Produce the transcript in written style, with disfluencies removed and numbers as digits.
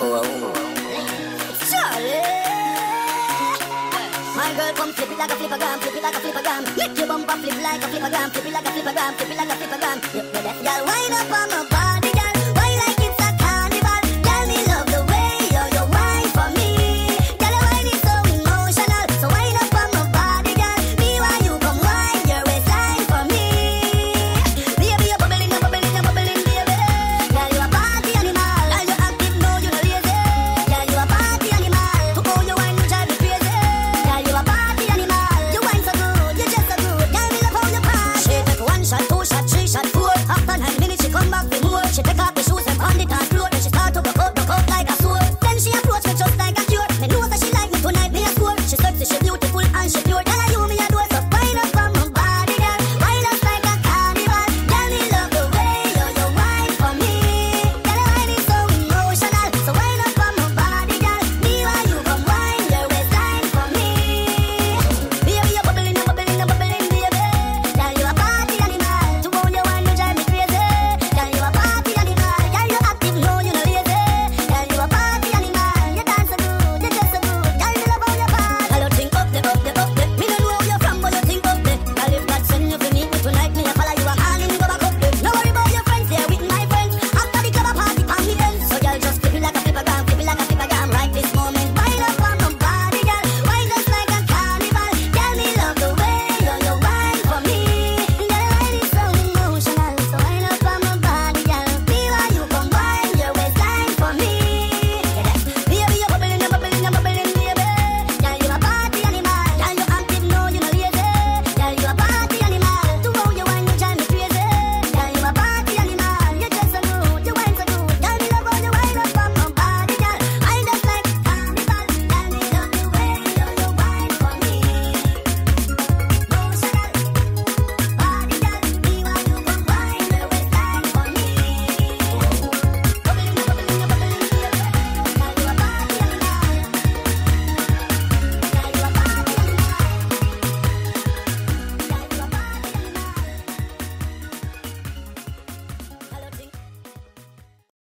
Charlie, my girl, come flip it like a flippergram, flip it like a flippergram. Make your bumper flip like a flippergram, flip it like a flippergram, flip it like a flippergram. You deaf girl, wind up on my body.